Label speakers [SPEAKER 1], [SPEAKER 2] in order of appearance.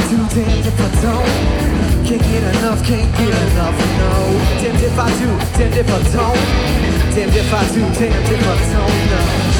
[SPEAKER 1] do, damned if I don't. Can't get enough, no. Damned if I do, damned if I don't. Damned if I do, damned if I don't, no.